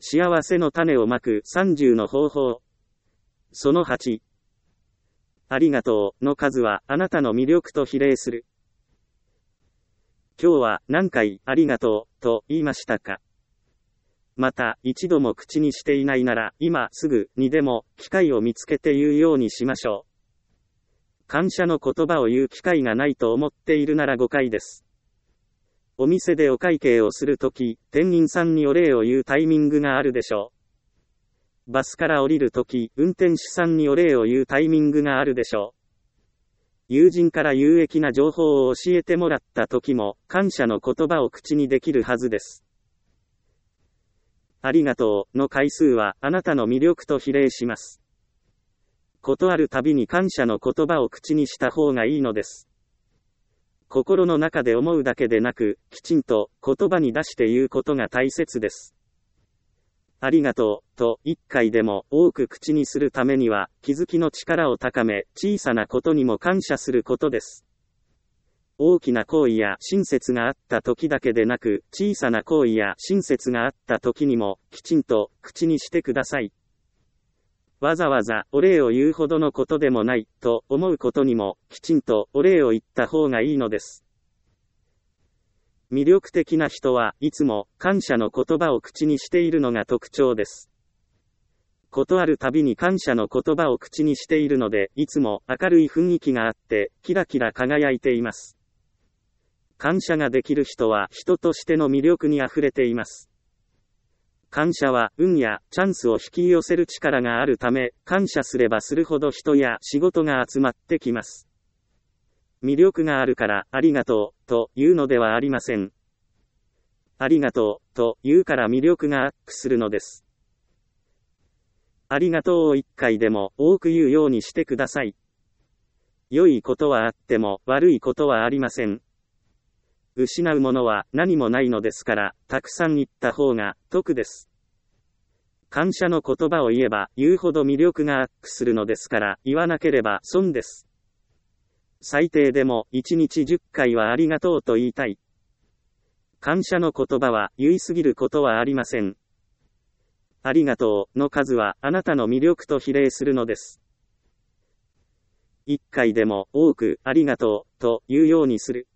幸せの種をまく30の方法。その8。ありがとうの数はあなたの魅力と比例する。今日は何回ありがとうと言いましたか？また一度も口にしていないなら今すぐにでも機会を見つけて言うようにしましょう。感謝の言葉を言う機会がないと思っているなら誤解です。お店でお会計をするとき、店員さんにお礼を言うタイミングがあるでしょう。バスから降りるとき、運転手さんにお礼を言うタイミングがあるでしょう。友人から有益な情報を教えてもらったときも、感謝の言葉を口にできるはずです。ありがとうの回数はあなたの魅力と比例します。ことあるたびに感謝の言葉を口にした方がいいのです。心の中で思うだけでなく、きちんと言葉に出して言うことが大切です。ありがとうと1回でも多く口にするためには、気づきの力を高め、小さなことにも感謝することです。大きな行為や親切があった時だけでなく、小さな行為や親切があった時にも、きちんと口にしてください。わざわざお礼を言うほどのことでもないと思うことにもきちんとお礼を言った方がいいのです。魅力的な人はいつも感謝の言葉を口にしているのが特徴です。ことあるたびに感謝の言葉を口にしているのでいつも明るい雰囲気があってキラキラ輝いています。感謝ができる人は人としての魅力にあふれています。感謝は運やチャンスを引き寄せる力があるため、感謝すればするほど人や仕事が集まってきます。魅力があるからありがとうというのではありません。ありがとうと言うから魅力がアップするのです。ありがとうを1回でも多く言うようにしてください。良いことはあっても悪いことはありません。失うものは何もないのですから、たくさん言った方が得です。感謝の言葉を言えば言うほど魅力がアップするのですから、言わなければ損です。最低でも1日10回はありがとうと言いたい。感謝の言葉は言いすぎることはありません。ありがとうの数はあなたの魅力と比例するのです。1回でも多くありがとうと言うようにする。